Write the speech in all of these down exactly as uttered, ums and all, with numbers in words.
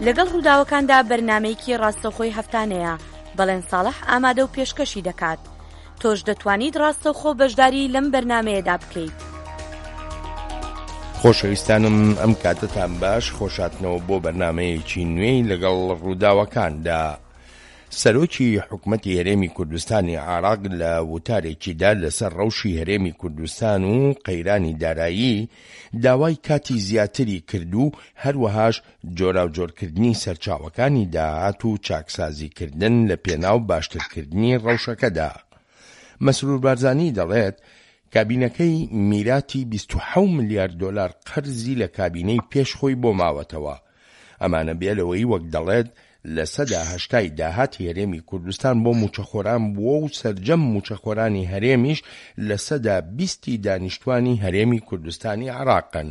لەگەڵ ڕووداوەکاندا بەرنامەیەکی ڕاستەوخۆی هەفتانەیە بەڵێن ساڵح ئامادە و پێشکەشی دەکات. تۆش دەتوانیت ڕاستەوخۆ بەشداری لەم بەرنامەیەدا بکەیت. خۆشەویستانم ئەم کاتتان باش، خۆشاتنەوە بۆ بەرنامەیەکی نوێی لەگەڵ ڕووداوەکاندا. سەرۆکی حکومەتی هەرێمی کوردستانی عێراق لە وتارێکیدا لەسەر ڕەوشی هەرێمی کوردستان و قەیرانی دارایی داوای کاتی زیاتری کرد و هەروەهاش جۆراوجۆرکردنی سەرچاوەکانی داهات و چاکسازیکردن لە پێناو باشترکردنی ڕەوشەکەدا. مەسرور بارزانی دەڵێت کابینەکەی میراتی بیست و حەوت ملیار دۆلار قەرزی لە کابینەی پێشخۆی بۆ ماوەتەوە. ئەمانە بێلەوەی وەک دەڵێت لە سەدا هەشتای داهات هەرێمی کوردستان بۆ موچەخۆران بووە و سەرجەم موچەخۆرانی هەرێمیش لە سەدا بیستی دانیشتوانی هەرێمی کوردستانی عێراقن.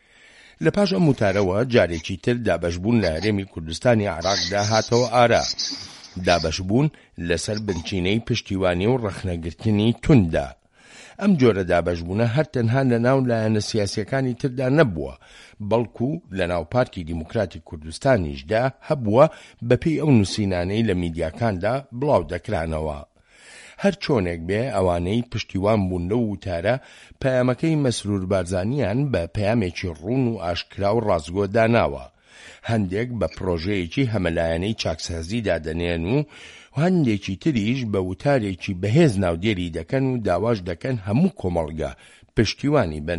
لە پاش ئەم وتارەوە جارێکی تر دابەشبوون لە هەرێمی کوردستانی عێراقدا هاتەوە ئارا. دابەشبوون لەسەر بنچینەی پشتیوانی و ڕەخنەگرتنی توندا. ئەم جۆرە دابەشبوونە هەر تەنها لە ناو لایەنە سیاسیەکانی تردا نەبووە، بەڵکو لە ناو پارتی دیموکراتی کوردستانیشدا هەبووە بەپێی ئەو نووسینانەی لە میدیاکاندا بڵاو دەکرانەوە. هەر چۆنێک بێ ئەوانەی پشتیوان بوون لەو وتارە پەیامەکەی مەسرور بارزانیان بە پەیامێکی ڕوون و ئاشکرا و ڕازگۆ داناوە. هەندێک بە پرۆژەیەکی هەمەلایەنەی چاکسازی دادەنێن و هەندێکی تریش بە وتارێکی بەهێز ناودێری دەکەن و داواش دەکەن هەموو کۆمەڵگە پشتیوانی بن.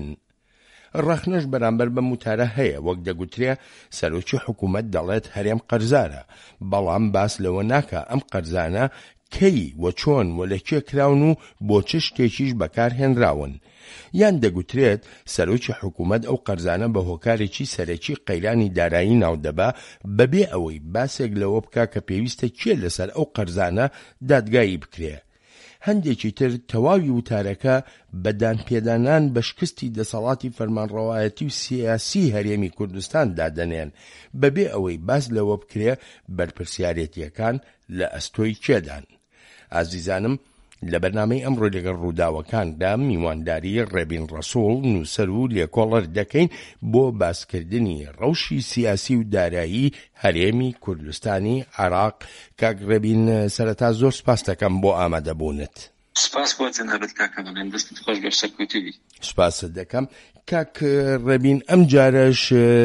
ڕەخنەش بەرامبەر بەم وتارە هەیە، وەک دەگوترێ سەرۆکی حکوومەت دەڵێت هەرێم قەرزارە، بەڵام باس لەوە ناکە ئەم قەرزانە کەی و چۆن و لە کێ کراون و بۆ چ شتێکیش بەکارهێنراون. یان دەگوترێت سەرۆکی حکوومەت ئەو قەرزانە بە هۆکارێکی سەرەکی قەیرانی دارایی ناودەبا بەبێ ئەوەی باسێک لەوە بکا کە پێویستە کێ لەسەر ئەو قەرزانە دادگایی بکرێ. هەندێکی تر تەواوی وتارەکە بەدان پێدانان بە شکستی دەسەڵاتی فەرمانڕەوایەتی و سیاسی هەرێمی کوردستان دادەنێن بەبێ ئەوەی باس لەوە بکرێ بەرپرسیارەتیەکان لە ئەستۆی کێدان. ئازیزانم، لە بەرنامەی ئەمڕۆ لەگەڵ ڕووداوەکاندا میوانداری ڕێبین ڕەسوڵ نووسەر و لێکۆڵەر دەکەین بۆ باسکردنی ڕەوشی سیاسی و دارایی هەرێمی کوردستانی عێراق. کاک ڕێبین، سەرەتا زۆر سپاس دەکەم بۆ ئامادەبوونت. سپاس بۆ جەنابەت کاکەمەڵێن، دەستت خۆش بێ سەرکەوتووی. سپاست دەکەم. کاک ڕێبین، ئەم جارەش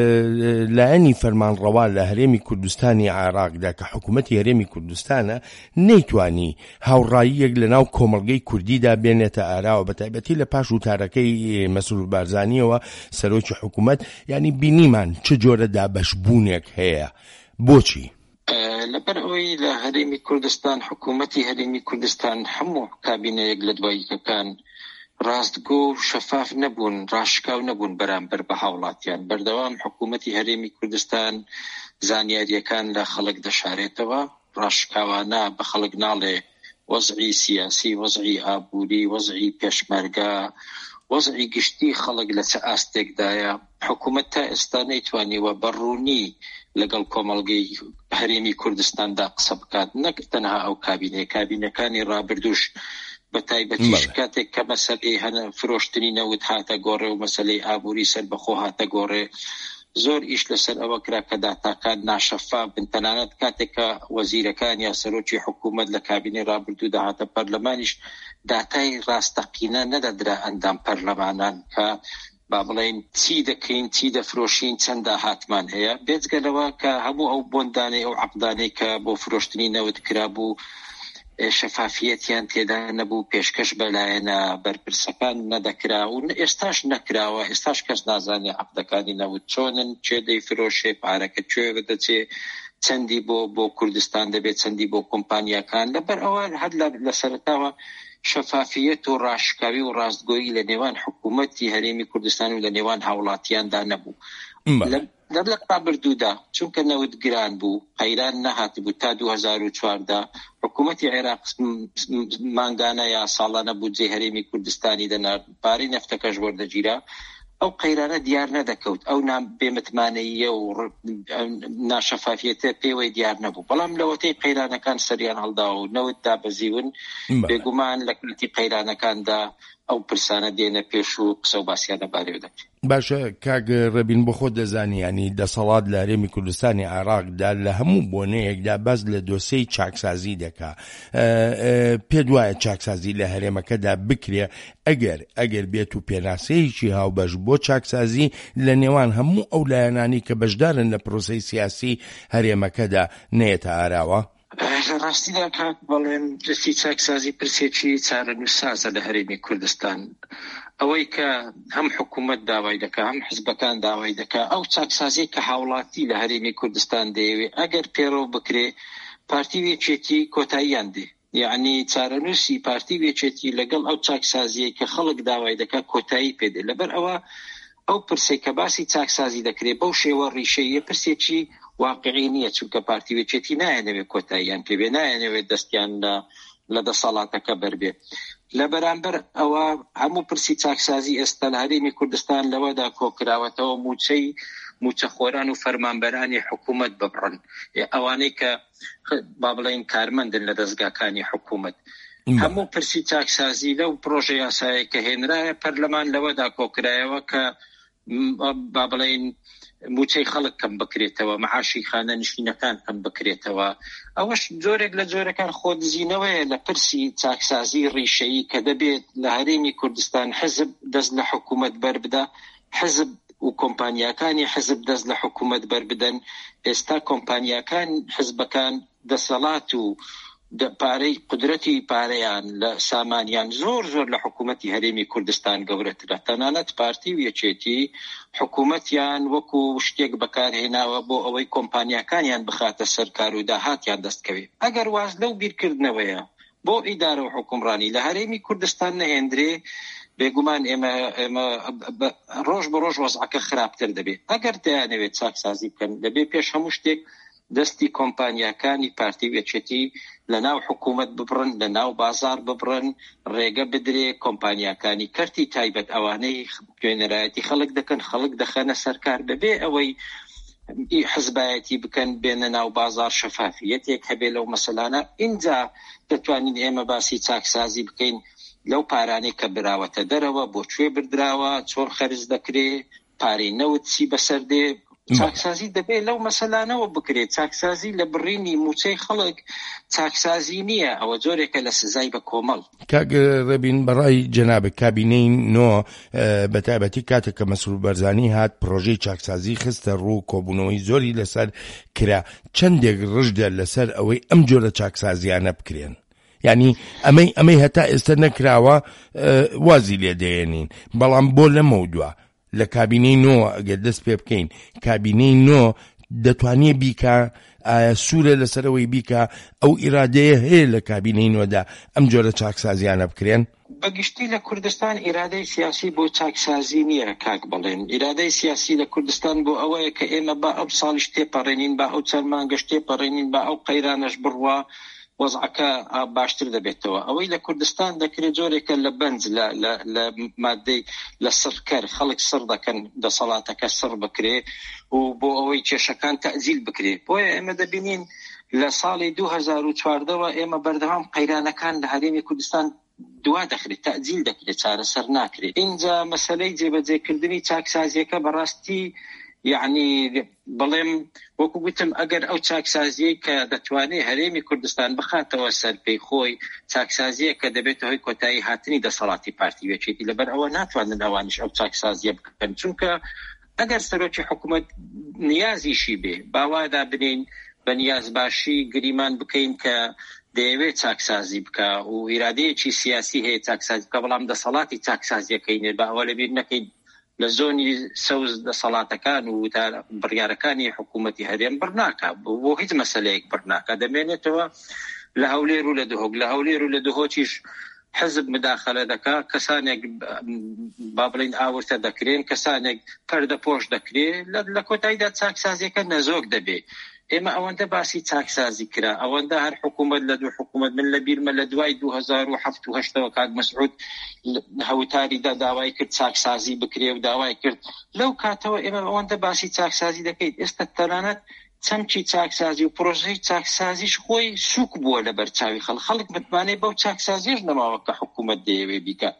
لایەنی فەرمانڕەوا لە هەرێمی کوردستانی عێراقدا کە حکوومەتی هەرێمی کوردستانە نەیتوانی هاوڕاییەک لە ناو کۆمەڵگەی کوردیدا بێنێتە ئاراوە، بەتایبەتی لە پاش وتارەکەی مەسرور بارزانیەوە سەرۆکی حکوومەت. یعنی بینیمان چ جۆرە دابەشبوونێک هەیە، بۆچی؟ لەبەر ئەوەی لە هەرێمی کوردستان حکوومەتی هەرێمی کوردستان هەموو کابینەیەک لە دواییەکان ڕاستگۆ و شەفاف نەبوون، ڕاشکاو نەبوون بەرامبەر بە هاوڵاتیان. بەردەوام حکوومەتی هەرێمی کوردستان زانیاریەکان لە خەڵک دەشارێتەوە، ڕاشکاوانە بە خەڵک ناڵێ وەزعی سیاسی، وەزعی ئابووری، وەزعی پێشمەرگە، وەزعی گشتی خەڵک لە چه ئاستێکدایە. حکوومەت تا ئێستا نەیتوانیوە بەڕوونی لەگەڵ کۆمەڵگەی هەرێمی کوردستاندا قسە بکات، نەک تەنها ئەو کابینەیە، کابینەکانی ڕابردووش بەتایبەتیش کاتێک کە مەسەلەی هەنە فرۆشتنی نەوت هاتە گۆڕێ و مەسەلەی ئابووری سەربەخۆ هاتە گۆڕێ، زۆر ئیش لەسەر ئەوە کرا کە داتاکان ناشەفاف بن. تەنانەت کاتێک کە وەزیرەکان یا سەرۆکی حکوومەت لە کابینەی ڕابردوودا هاتە پەرلەمانیش داتای ڕاستەقینە نەدەدرا ئەندام پەرلەمانان کە با بڵێن چی دەکەین، چی دەفرۆشین، چەندە هاتمان هەیە، بێجگەلەوە کە هەموو ئەو بۆندانەی ئەو عەقدانەی کە بۆ فرۆشتنی نەوت کرابوو شەفافیەتیان تێدا نەبوو، پێشکەش بەلایەنە بەرپرسەکان نەدەکرا و ئێستاش نەکراوە. ئێستاش کەس نازانێ عەقدەکانی نەوت چۆنن، چێ دەیفرۆشێ، پارەکە کوێ دەچێ، چەندی بۆ بۆ کوردستان دەبێت، چەندی بۆ کۆمپانیاکان. لەبەر ئەوە هەر لە سەرەتاوە شەفافیەت و ڕاشکاوی و ڕاستگۆیی لە نێوان حکوومەتی هەرێمی کوردستان و لە نێوان هاوڵاتیاندا نەبوو. لە ڕابردوودا چونکە نەوت گران بوو، قەیران نەهات بوو تا دوو هەزار و چواردا، حکوومەتی عێراق مانگانە یا ساڵانە بودجەی هەرێمی کوردستانی دەنارد، پارەی نەفتەکەش وەردەگیرا، ئەو قەیرانە دیار نەدەکەوت، ئەو بێمتمانەییە و ناشەفافیەتە پێوەی دیار نەبوو. بەڵام لەوەتەی قەیرانەکان سەریان هەڵداوە و نەوت دابەزیون، بێگومان لە کاتی قەیرانەکاندا ئەو پرسانە دێنە پێش و قسە و باسییانە بارێ دەکرێت. باشە کاک ڕەبین بۆ خۆ دەزانی ینی دەسەڵات لە هەرێمی کوردستانی عێراقدا لە هەموو بۆنەیەکدا بەس لە دۆسەی چاکسازی دەکا. پێ وایە چاکسازی لە هەرێمەکەدا بکرێ ئەگەر ئەگەر بێت و پێناسەیەکی هاوبەش بۆ چاکسازی لە نێوان هەموو ئەو لایەنانی کە بەشدارن لە پرۆسەی سیاسی هەرێمەکەدا نێتە ئاراوە؟ لە ڕاستیدا کاک بەڵێن دەستی چاکسازی پرسێکی چارەنووسسازە لە هەرێمی کوردستان. ئەوەی کە هەم حکوومەت داوای دەکا هەم حزبەکان داوای دەکا ئەو چاکسازی کە هاوڵاتی لە هەرێمی کوردستان دەیەوێت ئەگەر پێڕۆ بکرێ پارتی وێچێتی کۆتاییان دێ، یعنی چارەنووسی پارتی وێچێتی لەگەڵ ئەو چاکسازیە کە خەڵک داوای دەکا کۆتایی پێدێ. لەبەر ئەوە ئەو پرسێ کە باسی چاکسازی دەکرێت بەو شێوە ڕیشەیە پرسێکی واقعی نییە، چونکە پارتی وێچێتی نایەنەوێت کۆتاییان پێبێ، نایەنەوێت دەستیان لە دەسەڵاتەکە بەربێ. لە بەرامبەر ئەوە هەموو پرسی چاکسازی ئێستا لە هەرێمی کوردستان لەوەدا کۆکراوەتەوە موچەی موچەخۆران و فەرمانبەرانی حکوومەت ببڕن، ئەوانەی کە با بڵێن کارمەندن لە دەستگاکانی حکوومەت. هەموو پرسی چاکسازی لەو پرۆژە یاسایە کە هێنرایە پەرلەمان لەوەدا کۆکرایەوە کە با بڵێن موچەی خەڵک کەم بکرێتەوە، معاشی خانە نشینەکان کەم بکرێتەوە. ئەوەش جۆرێک لە جۆرەکان خۆدزینەوەیە لە پرسی چاکسازی ڕیشەیی کە دەبێت لە هەرێمی کوردستان حزب دەست لە حکوومەت بەربدا، حزب و کۆمپانیاکانی حزب دەست لە حکوومەت بەربدەن. ئێستا کۆمپانیاکان حزبەکان دەسەڵات و پارەی قدرەتی پارەیان لە سامانیان زۆر زۆر لە حکوومەتی هەرێمی کوردستان گەورەترە. تەنانەت پارتی وێچێتی حکوومەتیان وەکو شتێک بەکارهێناوە بۆ ئەوەی کۆمپانیاکانیان بخاتە سەر کار و داهاتیان دەستکەوێت. ئەگەر واز لەو بیرکردنەوەیە بۆ ئیدارە و حکومڕانی لە هەرێمی کوردستان نەهێندرێ، بێگومان ئێمە ئێمە ڕۆژ بە ڕۆژ وەزعەکە خراپتر دەبێت. ئەگەر دەیانەوێت چاکسازی بکەن دەبێت پێش هەموو شتێک دەستی کۆمپانیاکانی پارتی وێچێتی لە ناو حکوومەت ببڕن، لە ناو بازار ببڕن، ڕێگە بدرێ کۆمپانیاکانی کەرتی تایبەت ئەوانەی توێنەرایەتی خەڵک دەکەن خەڵک دەخەنە سەرکار بەبێ ئەوەی حزبایەتی بکەن بێنە ناو بازار، شەفافیەتێک هەبێ لەو مەسەلانە. اینجا دەتوانین ئێمە باسی چاکسازی بکەین لەو پارانەی کە براوەتە دەرەوە، بۆ کوێ بردراوە، چۆن خەرج دەکرێ، پارەی نەوت چی بەسەر دێ. چاکسازی دەبێت لەو مەسەلانەوە بکرێت. چاکسازی لە بڕینی موچەی خەڵک چاکسازی نییە، ئەوە جۆرێکە لە سزای بە کۆمەڵ. کاک ڕەبین بەڕای جەناب کابینەی نۆ بەتایبەتی کاتێک کە مەسرور بەرزانی هات پرۆژەی چاکسازی خستە ڕوو، کۆبوونەوەی زۆری لەسەر کرا، چەندێک ڕژدە لەسەر ئەوەی ئەم جۆرە چاکسازیانە بکرێن. یعنی ئەمەی ئەمەی هەتا ئێستا نەکراوە وازی لێ دەێنین، بەڵام بۆ لەمە دووە لە کابینەی نۆ ئەگەر دەست پێ بکەین کابینەی نۆ دەتوانێت بیکە، ئایا سوورە لەسەرەوەی بیکە ئەو ئیرادەیە هەیە لە کابینەی نۆدا ئەم جۆرە چاکسازیانە بکرێن؟ بەگشتی لە کوردستان ئیرادەی سیاسی بۆ چاکسازی نییە کاک بڵێن. ئیرادەی سیاسی لە کوردستان بۆ ئەوەیە کە ئێمە با ئەو ساڵیش تێپەڕێنین، با ئەو چەند مانگەش تێپەڕێنین، با ئەو قەیرانەش بڕوا وەزعەکە باشتر دەبێتەوە. ئەوەی لە کوردستان دەکرێت جۆرێکە لە بەنج لە مادەی لە سڕکەر خەڵک سڕ دەکەن، دەسەڵاتەکە سڕ بکرێ و بۆ ئەوەی کێشەکان تەعزیل بکرێ. بۆیە ئێمە دەبینین لە ساڵی دوو هەزار و چواردەوە ئێمە بەردەوام قەیرانەکان لە هەرێمی کوردستان دوا دەخرێت، تەعزیل دەکرێت، چارەسەر ناکرێت. اینجا مەسەلەی جێبەجێکردنی چاکسازیەکە بەڕاستی یعنی بڵێم وەکو گوتم ئەگەر ئەو چاکسازیە کە دەتوانێت هەرێمی کوردستان بخاتەوە سەر پێی خۆی، چاکسازیە کە دەبێت هۆی کۆتایی هاتنی دەسەڵاتی پارتی وێچێتی، لەبەر ئەوە ناتوانن ئەوانش ئەو چاکسازیە بکەن. چونکە ئەگەر سەرۆکی حکوومەت نیازیشی بێ باوادا بنین بە نیاز باشی گریمان بکەین کە دەیەوێت چاکسازی بکە و ئیرادەیەکی سیاسی هەیە چاکسازی بکە، بەڵام دەسەڵاتی چاکسازیەکەی بە ئەوە لەبیر نەکەین لە زۆنی سەوز دەسەڵاتەکان و بڕیارەکانی حکوومەتی هەرێم بڕناکە، بۆ هیچ مەسەلەیەک بڕناکە. دەمێنێتەوە لە هەولێر و لە دهۆک، لە هەولێر و لە دهۆکیش حزب مداخەلە دەکا، کەسانێک با بڵین ئاورتە دەکرێن، کەسانێک پەردە پۆش دەکرێن، لە کۆتاییدا چاکسازیەکە نەزۆک دەبێ. ئێمە ئەوەندە باسی چاکسازی کرا، ئەوەندە هەر حکوومەت لە دوو حکوومەت من لە بیرمە لە دوای دوو هەزار و هەفت و هەشتەوە کات مەسعود هەوتاریدا داوای کرد چاکسازی بکرێ و داوای کرد. لەو کاتەوە ئێمە ئەوەندە باسی چاکسازی دەکەیت، ئێستا تەنانەت چەمکی چاکسازی و پرۆژەی چاکسازیش خۆی سووک بووە لە بەرچاوی خەڵک. خەڵک متمانەی بەو چاکسازیش نەماوە کە حکوومەت دەیەوێ بیکە.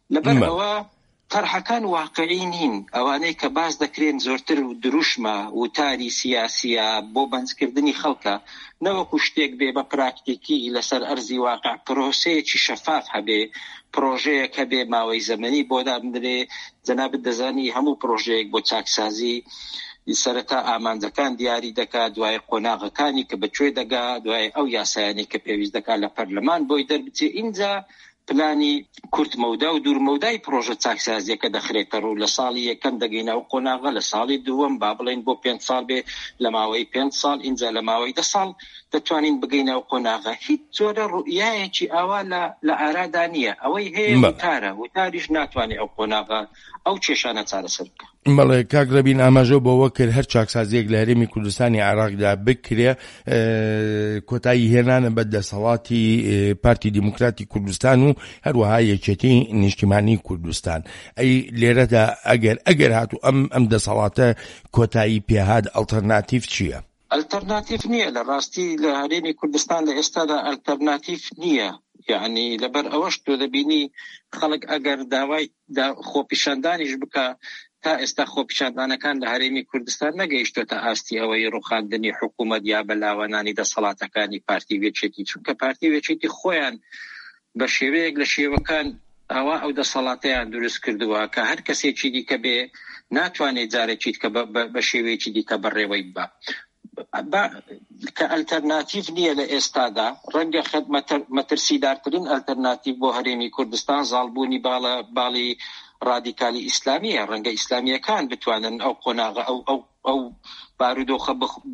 لەبەر ئەوە طرحەکان واقعی نین، ئەوانەی کە باز دەکرێن زۆرتر و دروشمە وتاری سیاسیە بۆ بەنجکردنی خەڵکە، نەوەکو شتێک بێ بە پراکتیکی لەسەر ئەرزی واقع پرۆسەیەکی شەفاف هەبێ، پرۆژەیەک هەبێ ماوەی زەمەنی بۆ دابدرێ. جەنابەت دەزانی هەموو پرۆژەیەک بۆ چاکسازی سەرەتا ئامانجەکان دیاری دەکات، دوای قۆناغەکانی کە بەکوێ دەگا، دوای ئەو یاسایانی کە پێویست دەکات لە پەرلەمان بۆی دەربچێ. اینجا پلانی کورتمەودا و دوورمەودای پرۆژە چاکسازیەکە دەخرێتە ڕوو. لە ساڵی یەکەم دەگەینە ئەو قۆناغە، لە ساڵی دووەم با بڵێن بۆ پێنج ساڵ بێ، لە ماوەی پێنج ساڵ، اینجا لە ماوەی دە ساڵ دەتوانین بگەینە ئەو قۆناغە. هیچ جۆرە ڕوئیایەکی ئاوا لە ئارادا نییە. ئەوەی هەیە وتارە، وتاریش ناتوانێت ئەو قۆناغە ئەو کێشانە چارەسەر بکە. بەڵێ کاک ڕەبین ئاماژە بۆەوە کرد هەر چاکسازیەک لە هەرێمی کوردستانی عێراقدا بکرێ کۆتایی هێنانە بە دەسەڵاتی پارتی دیموکراتی کوردستان و هەروەها یەکێتی نیشتیمانی کوردستان. ئەی لێرەدا ئەگەر ئەگەر هاتو ئەم ئەم دەسەڵاتە کۆتایی پێهات ئەڵتەرناتیڤ چییە؟ ئەلتەرناتیڤ نییە، لە ڕاستی لە هەرێمی کوردستان لە ئێستادا ئەلتەرناتیڤ نییە. یعنی لەبەر ئەوەش تۆ دەبینی خەڵک ئەگەر داوای خۆپیشاندانیش بکە، تا ئێستا خۆپیشاندانەکان لە هەرێمی کوردستان نەگەیشتۆتە ئاستی ئەوەی ڕوخاندنی حکوومەت یا بەلاوانانی دەسەڵاتەکانی پارتی وێچێتی، چونکە پارتی وێچێتی خۆیان بە شێوەیەک لە شێوەکان ئەوە ئەو دەسەڵاتەیان دروست کردووە کە هەر کەسێکی دیکە بێ ناتوانێت جارێکیت کە بە شێوەیەکی دیکە بەڕێوەی بە کە ئەلتەرناتیڤ نییە لە ئێستادا. ڕەنگە مەترسیدارترین ئەلتەرناتیڤ بۆ هەرێمی کوردستان زاڵبوونی باڵی ڕادیکالی ئیسلامیە. ڕەنگە ئیسلامیەکان بتوانن ئەو قۆناغە ئەو ئەو ئەو بارودۆخە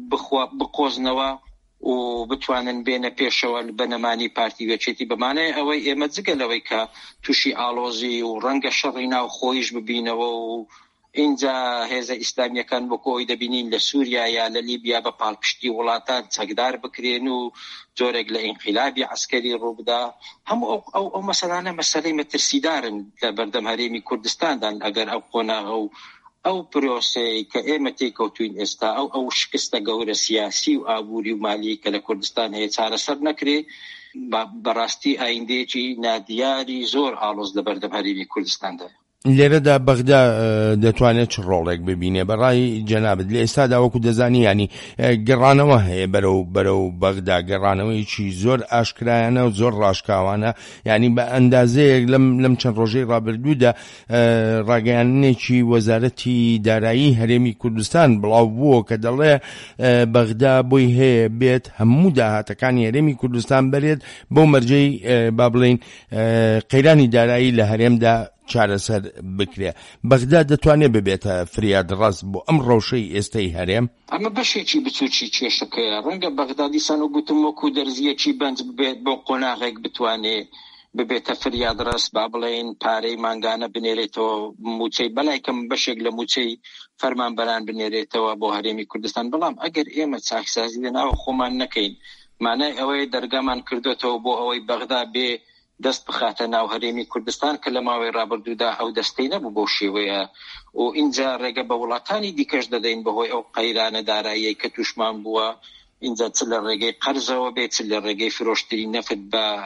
بقۆزنەوە و بتوانن بێنە پێشەوە بەنەمانی پارتی وێچێتی، بەمانەیە ئەوەی ئێمە جگەلەوەی کە تووشی ئاڵۆزی و ڕەنگە شەڕی ناو خۆیش ببینەوە و اینجا هێزە ئیسلامیەکان بۆکۆی دەبینین لە سووریا یا لە لیبیا بە پاڵپشتی وڵاتان چەکدار بکرێن و جۆرێک لە ئینقلابی عسکەری ڕووبدا. هەموو ئەو ئەو مەسەلانە مەسەلەی مەترسیدارن لە بەردەم هەرێمی کوردستاندان. ئەگەر ئەو قۆناغە و ئەو پرۆسەی کە ئێمە تێکەوتوین ئێستا، ئەو ئەو شکستە گەورە سیاسی و ئابووری و مالی کە لە کوردستان هەیە چارەسەر نەکرێ، بەڕاستی ئایندێکی نادیاری زۆر ئاڵۆز لە بەردەم هەرێمی کوردستاندا. لێرەدا بەغدا دەتوانێت چ ڕۆڵێک ببینێ؟ بەڕای جەنابەت لە ئێستادا وەکو دەزانی ینی گەڕانەوە هەیە بەرەو بەرەو بەغدا، گەڕانەوەیکی زۆر ئاشکرایانە و زۆر ڕاشکاوانە. ینی بە ئەندازەیەک لەم لەم چەند ڕۆژەی ڕابردوودا ڕاگەیاندنێکی وەزارەتی دارایی هەرێمی کوردستان بڵاو بووە کە دەڵێ بەغدا بۆی هەیە بێت هەموو داهاتەکانی هەرێمی کوردستان بەرێت بۆ مەرجەی با بڵێن قەیرانی دارایی لە هەرێمدا چارەسەر بکرێ. بەغدا دەتوانێت ببێتە فریاد ڕاست بۆ ئەم ڕەوشەی ئێستای هەرێم؟ ئەمە بەشێکی بچووکی کێشەکەیە. ڕەنگە بەغدا دیسان و گوتم وەکو دەرزیەکی بەنج ببێت بۆ قۆناغێک بتوانێت ببێتە فریاد ڕاست، با بڵێن پارەی مانگانە بنێرێتەوە موچەی بەلایکەم بەشێک لە موچەی فەرمانبەران بنێرێتەوە بۆ هەرێمی کوردستان. بەڵام ئەگەر ئێمە چاکسازی لەناو خۆمان نەکەین، مانای ئەوەی دەرگامان کردوێتەوە بۆ ئەوەی بەغدا بێ دەست بخاتە ناو هەرێمی کوردستان کە لە ماوەی ڕابردوودا ئەو دەستەی نەبوو بۆ شێوەیە. و اینجا ڕێگە بە وڵاتانی دیکەش دەدەین بەهۆی ئەو قەیرانە داراییەی کە تووشمان بووە. اینجا چ لە ڕێگەی قەرزەوە بێت، چ لە ڕێگەی فرۆشتنی نەفت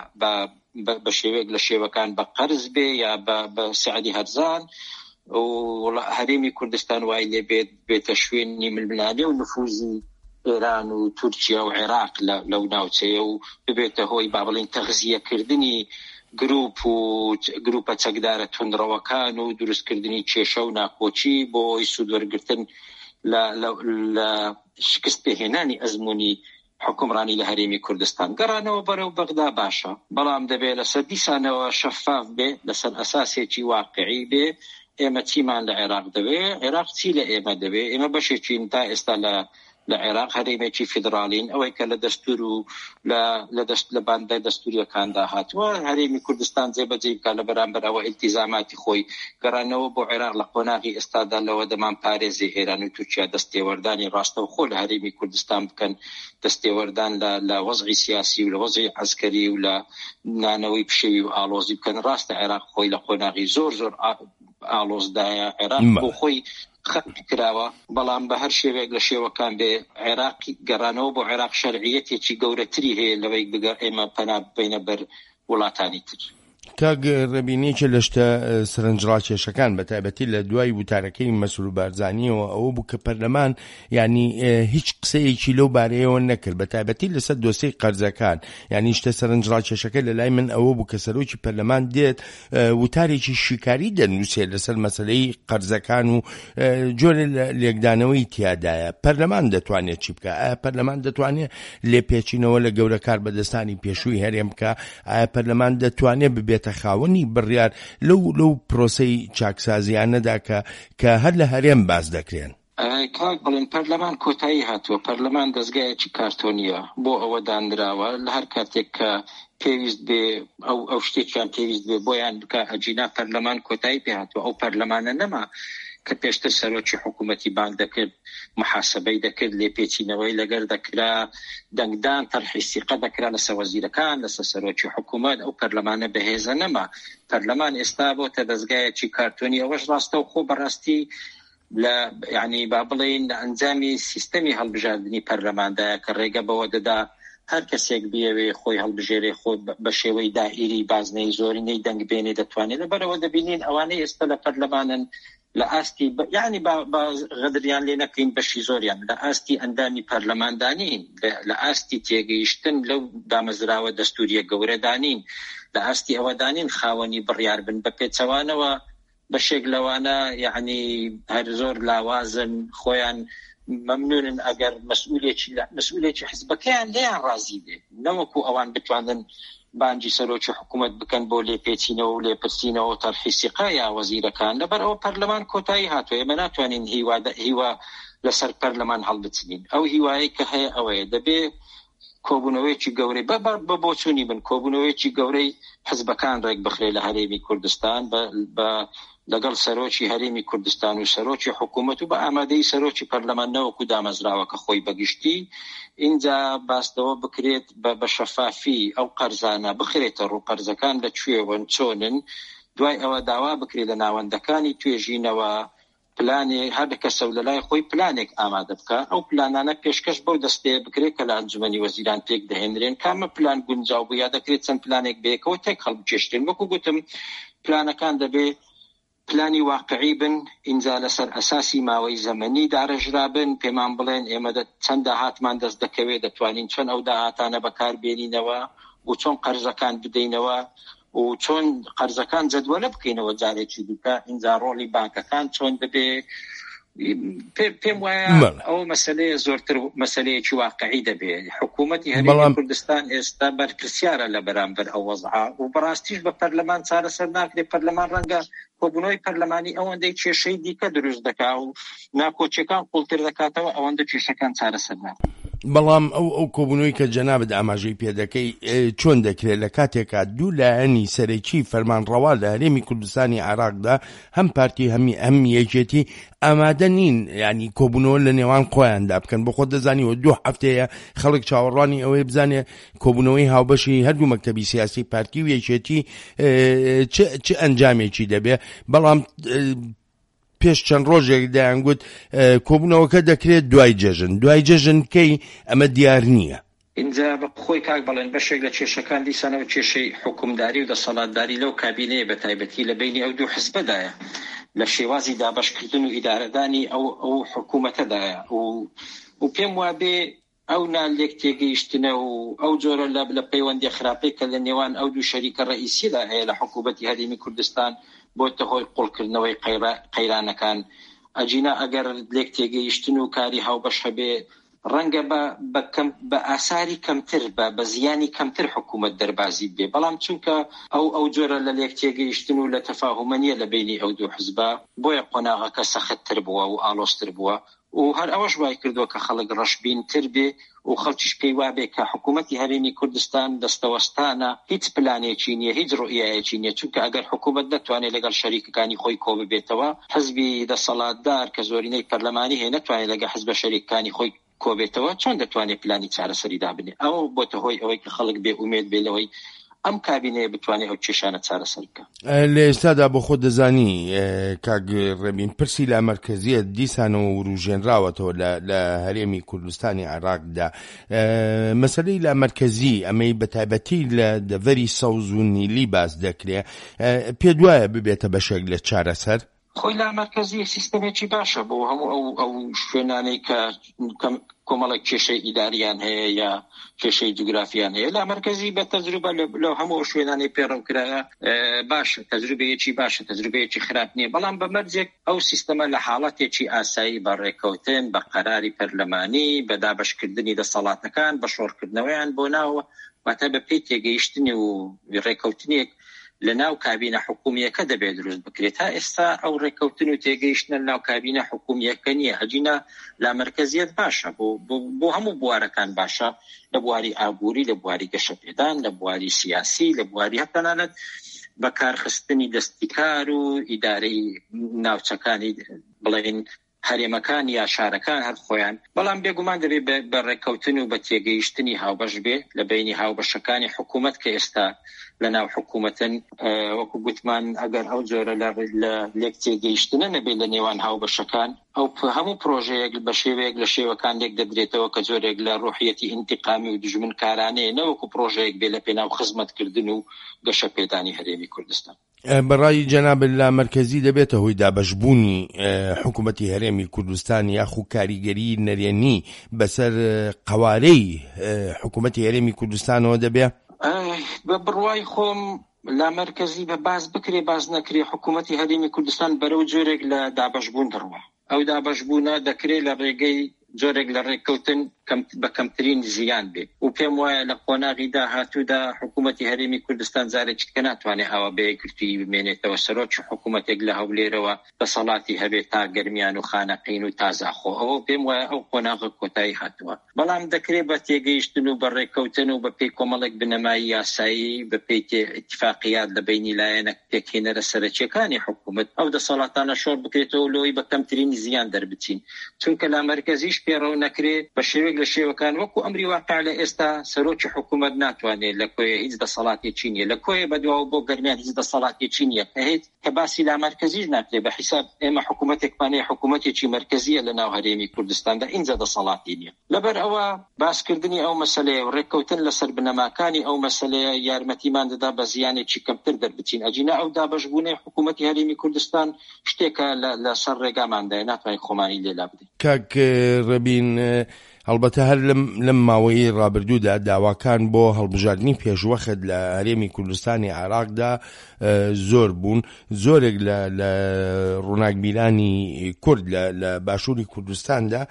بە شێوەیەک لە شێوەکان بە قەرز بێ یا بە سعری هەرزان. و هەرێمی کوردستان وای لێ بێت بێتە شوێنی ململانێ و نفوزی ئێران و تورکیا و عێراق لەو ناوچەیە و ببێتە هۆی با بڵێن تەغزیەکردنی گروپ و گروپە چەکدارە توندڕەوەکان و دروستکردنی کێشە و ناکۆچی بۆی سوودوەرگرتن لە شکست پێهێنانی ئەزمموی حکومڕانی لە هەرێمی کوردستان. گەڕانەوە بەرەو بەغدا باشە، بەڵام دەبێت لەسەر دیسانەوە شەفاف بێ، لەسەر ئەساسێکی واقعی بێ. ئێمە چیمان لە عێراق دەبێ، عێراق چی لە ئێمە دەبێ؟ ئێمە بەشێکین تا ئێستا لە لە عێراق هەرێمێکی فیدراڵین، ئەوەی کە لە دەستور و لە دەست لە باندای دەستوریەکاندا هاتووە. هەرێمی کوردستان جێبەجێ بکات لە بەرامبەر ئەوە ئیلتیزاماتی خۆی. گەڕانەوە بۆ عێراق لە قۆناغی ئێستادا لەوە دەمان پارێزی ئێران و تورکیا دەستێوەردانی ڕاستەوخۆ لە هەرێمی کوردستان بکەن، دەستێوەردان لە وەزعی سیاسی و لە وەزعی عەسکەری و لە نانەوەی پشێوی و ئاڵۆزی بکەن. ڕاستە عێراق خۆی لە قۆناغی زۆر زۆر ئاڵۆزدایە، عێراق بۆ خۆی خەت کراوە، بەڵام بە هەر شێوێک لە شێوەکان بێ عێراقی گەڕانەوە بۆ عێراق شەرعیەتێکی گەورەتری هەیە لەوەی بگە ئێمە پەنا بینە بەر وڵاتانی تر. کاگ ڕەبینێکە لە شتە سەرنجڕاکێشەکان بە تایبەتی لە دوای وتارەکەی مەسوول و بارزانیەوە ئەوە بوو کە پەرلەمان ینی هیچ قسەیەکی لەو بارەیەوە نەکرد بە تایبەتی لەسەر دۆسەی قەرزەکان، یعنی شتە سەرنجڕاکێشەکە لە لای من ئەوە بوو کە سەرۆکی پەرلەمان دێت وتارێکی شیکاری دەنووسێت لەسەر مەسەلەی قەرزەکان و جۆرە لێکدانەوەی تیادایە. پەرلەمان دەتوانێت چی بکە؟ ئایا پەرلەمان دەتوانێت لێپێچینەوە لە گەورە کار بەدەستانی پێشووی هەرێم بکە؟ ئایا پەرلەمان دەتوانێت ببێتە خاوەنی بڕیار لەو لەو پرۆسەی چاکسازیانەدا کە کە هەر لە هەرێم باز دەکرێن؟ کاک بڵێن پەرلەمان کۆتایی هاتووە. پەرلەمان دەستگایەکی کارتۆنیە بۆ ئەوە دانراوە لە هەر کاتێک کە پێویست بێ ئەو ئەو شتێکیان پێویست بێ بۆیان بکە ئەجینا پەرلەمان کۆتایی پێ هاتووە. ئەو پەرلەمانە نەما کە پێشتر سەرۆکی حکوومەتی بانک دەکرد محاسبەی دەکرد لێپێچینەوەی لەگەر دەکرا دەنگدان تەرحی سیقە دەکرا لەسەر وەزیرەکان لەسەر سەرۆکی حکوومەت. ئەو پەرلەمانە بەهێزە نەما. پەرلەمان ئێستا بۆتە دەستگایەکی کارتۆنی. ئەوەش ڕاستە و خۆ بەڕاستی لە یعنی با بڵێن لە ئەنجامی سیستەمی هەڵبژاردننی پەرلەماندایە کە ڕێگە بەوە دەدا هەر کەسێک بێوێ خۆی هەڵبژێرێ خۆ بە شێوەی دائیری بازنەی زۆرینەی دەنگ بێنێ دەتوانێت. لەبەرەوە دەبینین ئەوانەی ئێستا لە پەرلەمانن لە ئاستی یعنی با غەدریان لێ نەکەین بەشی زۆریان لە ئاستی ئەندامی پەرلەماندانین، لە ئاستی تێگەیشتن لەو دامەزراوە دەستوریە گەورەدانین، لە ئاستی ئەوەدانین خاوەنی بڕیار بن بە پێچەوانەوە بەشێک لەوانە یعنی هەر زۆر لاوازن خۆیان مەمنونن ئەگەر مەسئولێکی مەسئولێکی حزبەکەیان لێیان ڕازی بێ نەوەکو ئەوان بتوانن بانجی سەرۆکی حکوومەت بکەن بۆ لێپێچینەوە و لێپرسینەوە و تەرحی سیقە یا وەزیرەکان. لەبەر ئەوە پەرلەمان کۆتایی هاتووە. ئێمە ناتوانین هیوا لەسەر پەرلەمان هەڵبچنین. ئەو هیوایە کە هەیە ئەوەیە دەبێ کۆبوونەوەیکی گەورەی بە بۆچوونی من کۆبوونەوەیکی گەورەی حزبەکان ڕێک بخرێ لە هەرێمی کوردستان بە لەگەڵ سەرۆکی هەرێمی کوردستان و سەرۆکی حکوومەت و بە ئامادەی سەرۆکی پەرلەمان نەوەکو دامەزراوەکە خۆی بەگشتی اینجا باستەوە بکرێت بە شەفافی ئەو قەرزانە بخرێتە ڕوو قەرزەکان لەکوێوەن چۆنن، دوای ئەوە داوا بکرێت لە ناوەندەکانی توێژینەوە پلانێ هەر کەسە لە لای خۆی پلانێک ئامادە بکە. ئەو پلانانە پێشکەش بەو دەستێ بکرێت کە لە ئەنجومەنی وەزیران پێک دەهێنرێن کامە پلان گونجاو بوو یا دەکرێت چەند پلانێک بێکەوە تێک هەڵبجێشتن. وەکو گوتم پلانەکان دەبێ پلانی واقعی بن، اینجا لەسەر ئەساسی ماوەی زەمەنی داڕژرا بن. پێمان بڵێن ئێمە چەند داهاتمان دەست دەکەوێت دەتوانین چەند ئەو داهاتانە بەکاربێنینەوە و چۆن قەرزەکان بدەینەوە و چۆن قەرزەکان جەدوەلە بکەینەوە جارێکی دیکە. اینجا ڕۆڵی بانکەکان چۆن دەبێ. پێم وایە ئەو مەسەلەیە زۆرتر مەسەلەیەکی واقعی دەبێت. حکوومەتی هەرێمی کوردستان ئێستا بەرپرسیارە لە بەرامبەر ئەو وەزعە و بەڕاستیش بە پەرلەمان چارەسەر ناکرێت. پەرلەمان ڕەنگە کۆبوونەوەی پەرلەمانی ئەوەندەی کێشەی دیکە دروست دەکات و ناکۆچیەکان قوڵتر دەکاتەوە ئەوەندە کێشەکان چارەسەر ناکرێت. بەڵام ئەو ئەو کۆبوونەوەی کە جەنابەت ئاماژەی پێدەکەی چۆن دەکرێت لە کاتێکا دوو لایەنی سەرەکی فەرمانڕەوا لە هەرێمی کوردستانی عێراقدا هەم پارتی هەمی هەم یەکێتی ئامادە نین ینی کۆبوونەوە لە نێوان خۆیاندا بکەن. بۆ خۆت دەزانیەوە دوو هەفتەیە خەڵک چاوەڕوانی ئەوەی بزانێ کۆبوونەوەی هاوبەشی هەردوو مەکتەبی سیاسی پارتی و یەکێتی چ ئەنجامێکی دەبێت. بەڵام پێش چەند ڕۆژێک دەیانگوت کۆبوونەوەکە دەکرێت دوای جەژن دوای جەژن کەی ئەمە دیار نییە. اینجا بە خۆی کاک بەڵێن بەشێک لە کێشەکان دیسانەوە کێشەی حکومداری و دەسەڵاتداری لەو کابینەیە بە تایبەتی لە بینی ئەو دوو حزبەدایە لە شێوازی دابەشکردن و ئیدارەدانی ئەو ئەو حکوومەتەدایە و پێم وابێ ئەو نالێک تێگەیشتنە و ئەو جۆرە لە پەیوەندی خراپەی کە لە نێوان ئەو دوو شەریکە ڕئیسیدا هەیە لە حکوومەتی هەرێمی کوردستان بۆتە هۆی قوڵکردنەوەی قەیرانەکان. ئەجینا ئەگەر لێک تێگەیشتن و کاری هاوبەش هەبێ ڕەنگە بە ئاساری کەمتر بە زیانی کەمتر حکوومەت دەربازی بێ. بەڵام چونکە ئەو ئەو جۆرە لە لێک تێگەیشتن و لە تەفاهومەنیە لە بینی ئەو دوو حزبە بۆیە قۆناغەکە سەختتر بووە و ئالۆستر بووە و هەر ئەوەش وای کردووە کە خەڵک ڕەشبینتر بێ و خەڵکیش پێی وابێ کە حکوومەتی هەرێمی کوردستان دەستەوەستانە هیچ پلانێکی نییە هیچ ڕوئیایەکی نییە. چونکە ئەگەر حکوومەت دەتوانێت لەگەڵ شەریکەکانی خۆی کۆ ببێتەوە حزبی دەسەڵاتدار کە زۆرینەی پەرلەمانی هەیە نەتوانێت لەگەڵ حزبە شەریکەکانی خۆی کۆبێتەوە چۆن دەتوانێت پلانی چارەسەری دابنێ. ئەوە بۆتە هۆی ئەوەی کە خەڵک بێ ئومێد بێ لەوەی ئەم کابینەیە بتوانێت ئەو کێشانە چارەسەر بکات. لە ئێستادا بۆ خۆ دەزانی کاک ڕەبین پرسی لە مەرکەزیەت دیسانەوە وروژێنراوەتەوە لە هەرێمی کوردستانی عێراقدا. مەسەلەی لە مەرکەزی ئەمەی بەتایبەتی لە دەڤەری سەوز و نیلی باس دەکرێت، پێ دوایە ببێتە بەشێک لە چارەسەر؟ خۆی لا مەرکەزی سیستەمێکی باشە بۆ هەموو ئەو ئەو شوێنانەی کە کۆمەڵێک کێشەی ئیداریان هەیە یا کێشەی جوگرافیان هەیە. لا مەرکەزی بە تەجروبە لە هەموو شوێنانەی پێڕەو کرایە باشە، تەجروبەیەکی باشە، تەجروبەیەکی خراپ نییە. بەڵام بە مەرجێک ئەو سیستەمە لە حاڵەتێکی ئاسایی بە ڕێکەوتن، بە قەراری پەرلەمانی، بە دابەشکردنی دەسەڵاتەکان، بە شۆڕکردنەوەیان بۆ ناوە واتە بە پێی تێگەیشتنی و ڕێکەوتنێک لە ناو کابینە حکومیەکە دەبێت دروست بکرێت. تا ئێستا ئەو ڕێکەوتن و تێگەیشتنە ناو کابینە حکومیەکە نییە. هەجینە لا مەرکەزیەت باشە بۆ هەموو بوارەکان باشە، لە بواری ئابووری، لە بواری گەشەپێدان، لە بواری سیاسی، لە بواری هەتەنانەت بەکارخستنی دەستیکار و ئیدارەی ناوچەکانی بڵێن هەرێمەکان یا شارەکان هەر خۆیان. بەڵام بێگومان دەبێت بە ڕێکەوتن و بە تێگەیشتنی هاوبەش بێ لە بینی هاوبەشەکانی حکوومەت کە ئێستا لە ناو حکوومەتن. وەکو گوتمان ئەگەر ئەو جۆرە لە لێک تێگەیشتنە نەبێت لە نێوان هاوبەشەکان، ئەو هەموو پرۆژەیەک بە شێوەیەک لە شێوەکان لێک دەدرێتەوە کە جۆرێک لە ڕوحیەتی ئینتیقامی و دژمن کارانەیە، نەوەکو پرۆژەیەک بێ لە پێناو خزمەتکردن و گەشەپێدانی هەرێمی کوردستان. بەڕای جەناب لا مەرکەزی دەبێتە هۆی دابەشبوونی حکوومەتی هەرێمی کوردستان یاخو کاریگەری نەرێنی بەسەر قەوارەی حکوومەتی هەرێمی کوردستانەوە دەبێت؟ بە بڕوای خۆم لا مەرکەزی بە باز بکرێ باز نەکرێ حکوومەتی هەرێمی کوردستان بەرەو جۆرێک لە دابەشبوون دەڕوە. ئەو دابەشبوونە دەکرێت لە ڕێگەی جۆرێک لە ڕێککەوتن بە کەمترین زیان بێ و پێم وایە لە قۆناغی داهاتوودا حکوومەتی هەرێمی کوردستان جارێکی کە ناتوانێت ئاوا بەیەکگرتووی بمێنێتەوە سەرۆکی حکوومەتێک لە هەولێرەوە دەسەڵاتی هەبێت تا گەرمیان و خانەقین و تازاخۆ. ئەوە پێم وایە ئەو قۆناغە کۆتایی هاتووە. بەڵام دەکرێت بە تێگەیشتن و بە ڕێککەوتن و بە پێی کۆمەڵێک بنەمایی یاسایی، بە پێی ئیتفاقیات لە بینی لایەنە پێکهێنەرە سەرچیەکانی حکوومەت ئەو دەسەڵاتانە شۆڕ بکرێتەوە لۆی بە کەمترین زیان دەربچین. چونکە لا مەرکەزیش پێڕەو نەکرێت بە شێوەیەک لە شێوەکان وەکو ئەمری واقع لە ئێستا سەرۆکی حکوومەت ناتوانێت لە کۆیە هیچ دەسەڵاتێکی نییە، لە کۆیە بەدواوە بۆ گەرمیان هیچ دەسەڵاتێکی نییە هەیە کە باسی لا مەرکەزیش ناکرێت. بە حیساب ئێمە حکوومەتێکمانەیە حکوومەتێکی مەرکەزیە لە ناو هەرێمی کوردستاندا، ئینجا دەسەڵاتی نییە. لەبەر ئەوە باسکردنی ئەو مەسەلەیە و ڕێککەوتن لەسەر بنەماکانی ئەو مەسەلەیە یارمەتیمان دەدا بە زیانێکی کەمتر دەربچین. ئەجینە ئەو دابەشبوونەی حکوومەتی هەرێمی کوردستان شتێکە لەسەر ڕێگاماندایە، ناتوانین خۆمانی لێلا بدەین. کاک ڕەبین، هەڵبەتە هەر لەم ماوەی ڕابردوودا داواکان بۆ هەڵبژاردننی پێشوەخت لە هەرێمی کوردستانی عێراقدا زۆر بوون. زۆرێک لە ڕووناکبیرانی کورد لە باشووری کوردستاندا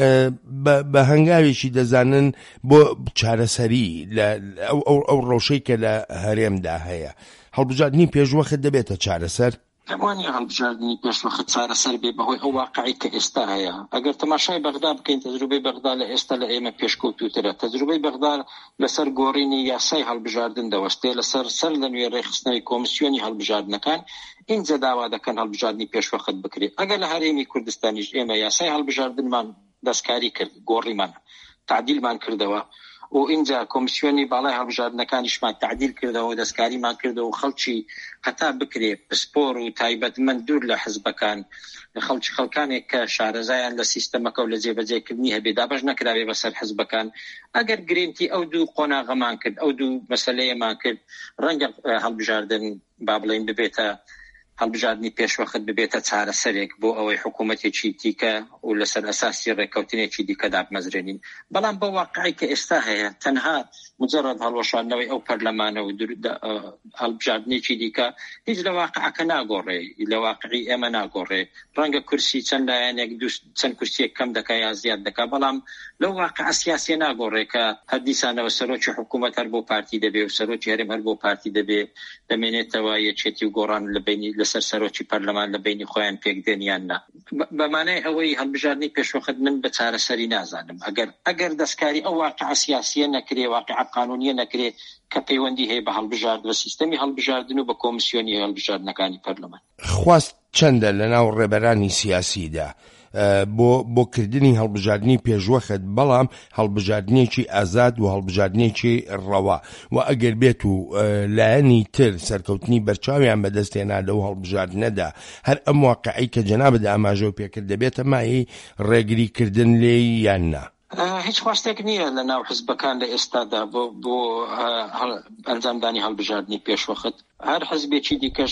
بە هەنگاوێکی دەزانن بۆ چارەسەری ئەو ڕەوشەی کە لە هەرێمدا هەیە. هەڵبژاردننی پێشوەخت دەبێتە چارەسەر؟ ئەوانی هەڵبژاردننی پێشوەخت چارەسەر بێ بەهۆی ئەو واقعی کە ئێستا هەیە. ئەگەر تەماشای بەغدا بکەین، تەجروبەی بەغدا لە ئێستا لە ئێمە پێشکەوتووترە. تەجروبەی بەغدا لەسەر گۆڕینی یاسای هەڵبژاردن دەوەستێ، لەسەر سەر لە نوێ ڕێخستنەوەی کۆمسیۆنی هەڵبژاردنەکان اینجا داوا دەکەن هەڵبژاردننی پێشوەخت بکرێت. ئەگەر لە هەرێمی کوردستانیش ئێمە یاسای هەڵبژاردنمان دەستکاری کرد، گۆڕیمان تعدیلمان کردەوە و اینجا کۆمسیۆنی باڵای هەڵبژاردنەکانیشمان تعدیل کردەوە و دەستکاریمان کردەوە و خەڵکی هەتا بکرێ پسپۆر و تایبەتمەند دوور لە حزبەکان، خەڵکی خەڵکانێک کە شارەزایان لە سیستەمەکە و لە جێبەجێکردنی هەبێ دابەش نەکراوێ بەسەر حزبەکان. ئەگەر گرنگی ئەو دوو قۆناغەمان کرد، ئەو دوو مەسەلەیەمان کرد، ڕەنگە هەڵبژاردن با بڵێن ببێتە هەڵبژاردننی پێشوەخت ببێتە چارەسەرێک بۆ ئەوەی حکوومەتێکی دیکە و لەسەر ئەساسی ڕێککەوتنێکی دیکە دابمەزرێنین. بەڵام بە واقعی کە ئێستا هەیە تەنها مجرد هەڵوەشاندنەوەی ئەو پەرلەمانە و هەڵبژاردنێکی دیکە هیچ لە واقعەکە ناگۆڕێ، لە واقعی ئێمە ناگۆڕێ. ڕەنگە کورسی چەند لایەنێک چەند کورسیەک کەم دەکا یا زیاد دەکا، بەڵام لەو واقع سیاسی ناگۆڕێ کە هەر دیسانەوە سەرۆکی حکوومەت هەر بۆ پارتی دەبێ و سەرۆکی هەرێم هەر بۆ پارتی دەبێ، دەمێنێتەوە یەکێتی و گۆڕان لە بینی لەسەر سەرۆکی پەرلەمان لە بینی خۆیان پێکدێنیان نا. بەمانای ئەوەی هەڵبژاردننی پێشوەخت من بە چارەسەری نازانم. ئەگەر ئەگەر دەستکاری ئەو واقع سیاسیە نەکرێ، واقع قانونیە نەکرێ کە پەیوەندی هەیە بە هەڵبژارد بە سیستەمی هەڵبژاردن و بە کۆمسیۆنی هەڵبژاردنەکانی پەرلەمان. خواست چەندە لە ناو ڕێبەرانی سیاسیدا بۆ بۆکردنی هەڵبژاردننی پێشوەخت بەڵام هەڵبژاردنێکی ئازاد و هەڵبژاردنێکی ڕەوا و ئەگەر بێت و لایەنی تر سەرکەوتنی بەرچاویان بەدەستێنا لەو هەڵبژاردنەدا هەر ئەم واقعی کە جەنابەت ئاماژە و پێکرد دەبێتە مای ڕێگریکردن لێ یان نا. هیچ خواستێک نییە لە ناو حزبەکان لە ئێستادا بۆ بۆ ئەنجامدانی هەڵبژاردننی پێشوەخت. هەر حزبێکی دیکەش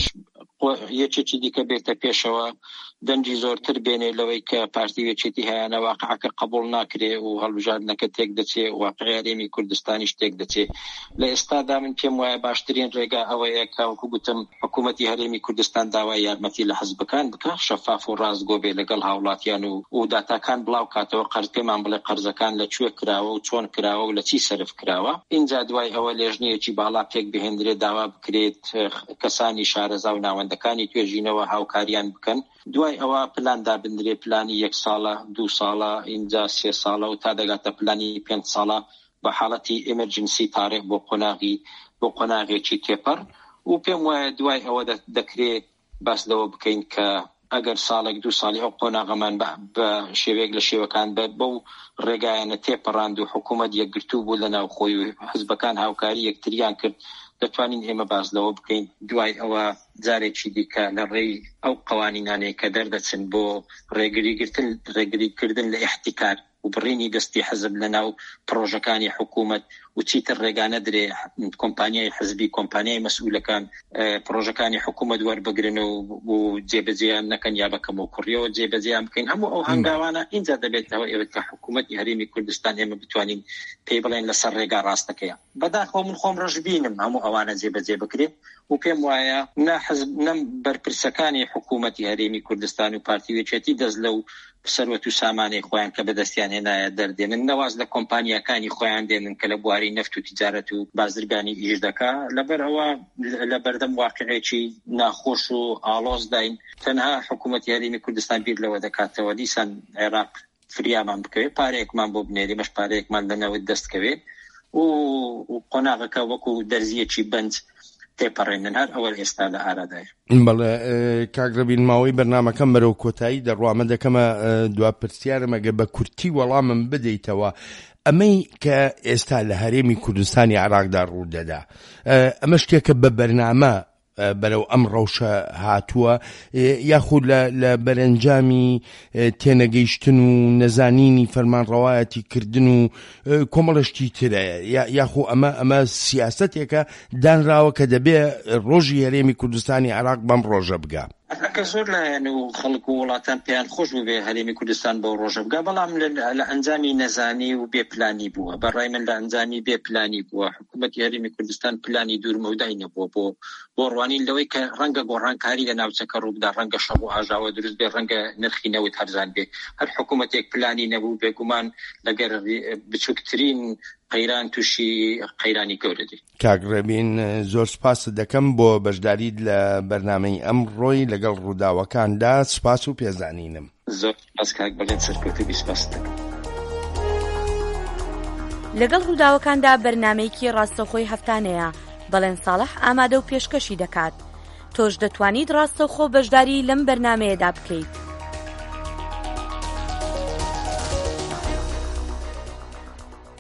یەکێکی دیکە بێتە پێشەوە دەنجی زۆرتر بێنێ لەوەی کە پارتیوێکێتی هەیەە واقعەکە قبول ناکرێ و هەڵبژاردنەکە تێک دەچێ و واقعی هەرێمی کوردستانیش تێک دەچێ. لە ئێستادا من پێم وایە باشترین ڕێگا ئەوەیە کە وەکو گوتم حکوومەتی هەرێمی کوردستان داوای یارمەتی لە حزبەکان بکە، شەفاف و ڕاستگۆ بێ لەگەڵ هاوڵاتیان و و داتاکان بڵاو کاتەوە قەرز پێمان بڵێ قەرزەکان لەکوێ کراوە و چۆن کراوە و لە چی سەرف کراوە. اینجا دوای ئەوە لێژنەیەکی باڵا پێک بهێنرێت داوا بکرێت کەسانی شارەزا و ناوەندەکانی توێژینەوە هاوکاریان بکەن. دوای ئەوە پلان دابندرێ، پلانی یەک ساڵە دوو ساڵە اینجا سێ ساڵە و تا دەگاتە پلانی پێنج ساڵە بە حاڵەتی ئێمەرجنسی تاریخ بۆ قۆناغی بۆ قۆناغێکی تێپەر. و پێم وایە دوای ئەوە دەکرێت باس لەوە بکەین کە ئەگەر ساڵێک دوو ساڵی ئەو قۆناغەمان بە شێوەیەک لە شێوەکان بە بەو ڕێگایانە تێپەڕاند و حکوومەت یەکگرتوو بوو لە ناو خۆی و حزبەکان هاوکاری یەکتریان کرد، دەتوانین ئێمە باز لەوە بکەین دوای ئەوە جارێکی دیکە لە ڕێی ئەو قوانینانەیە کە دەردەچن بۆ ڕێگریگرتن ڕێگریکردن لە احتیکار و بڕینی دەستی حزب لە ناو پرۆژەکانی حکوومەت و چیتر ڕێگانە درێ کۆمپانیای حزبی کۆمپانیای مەسئولەکان پرۆژەکانی حکوومەت وەربگرن و جێبەجێیان نەکەن یا بە کەم و کوڕیەوە جێبەجێیان بکەین. هەموو ئەو هەنگاوانە اینجا دەبێتەوە ئێوە کە حکوومەتی هەرێمی کوردستان ئێمە بتوانین پێی بڵێن لەسەر ڕێگا ڕاستەکەیە. بەداخەوە من خۆم ڕەش بینم هەموو ئەوانە جێبەجێ بکرێت و پێم وایە نە حزب نەم بەرپرسەکانی حکوومەتی هەرێمی کوردستان و پارتیوێکێتی دەست لەو سەروەت و سامانەی خۆیان کە بەدەستیان هێنایە دەردێنن، نەواز لە کۆمپانیەکانی خۆیان دێنن کە لە بواری نەفت و تیجارەت و بازرگانی ئیش دەکا. لەبەر ئەوە لە بەردەم واقعێکی ناخۆش و ئاڵۆز داین. تەنها حکوومەتی هەرێمی کوردستان بیر لەوە دەکاتەوە دیسان عێراق فریامان بکەوێت، پارەیەکمان بۆ بنێری بەش پارەیەکمان لەنەوە دەستکەوێت و قۆناغەکە وەکو دەرزیەکی بەنج تێپەڕێنن. هەر ئەوە ئێستا لە ئارادایە. بەڵێ کاگرەبین ماوەی بەرنامەکەم بەرەو کۆتایی دەڕوامە دەکەمە دوا پرسیارم ئەگە بە کورتی وەڵامم بدەیتەوە. ئەمەی کە ئێستا لە هەرێمی کوردستانی عێراقدا ڕوودەدا ئەمە شتێکە بە بەرنامە بەرەو ئەم ڕەوشە هاتووە یاخود لە بەرەنجامی تێنەگەیشتن و نەزانینی فەرمانڕەوایەتی کردن و کۆمەڵشتی ترە یاخو ئەمە ئەمە سیاسەتێکە دانراوە کە دەبێ ڕۆژی هەرێمی کوردستانی عێراق بەم ڕۆژە بگا. ئەکە زۆر لایەن و خەڵک و وڵاتان پێیان خۆش بوو بێ هەرێمی کوردستان بۆ ڕۆژە بگا، بەڵام لە ئەنجامی نەزانی و بێپلانی بووە. بەڕای من لە ئەنجامی بێپلانی بووە. حکوومەتی هەرێمی کوردستان پلانی دوورمەودای نەبووە بۆ بۆ ڕوانین لەوەی کە ڕەنگە گۆڕانکاری لە ناوچەکە ڕووبدا، ڕەنگە شەڕ و ئاژاوە دروست بێ، ڕەنگە نرخی نەوت هەرزان بێ. هەر حکوومەتێک پلانی نەبوو بێگومان لەگەر بچووکترین قەیران تووشی قەیرانی گەورەدی. کاگرەبین زۆر سپاس دەکەم بۆ بەشداریت لە بەرنامەی ئەمڕۆی لەگەڵ ڕووداوەکاندا. سپاس و پێزانینم. زۆر سپاس کاک بەڵێن سەرکەوتوی سپاس دەکەم. لەگەڵ ڕووداوەکاندا بەرنامەیەکی ڕاستەوخۆی هەفتانەیە بەڵێن ساڵح ئامادە و پێشکەشی دەکات. تۆش دەتوانیت ڕاستەوخۆ بەشداری لەم بەرنامەیەدا بکەیت.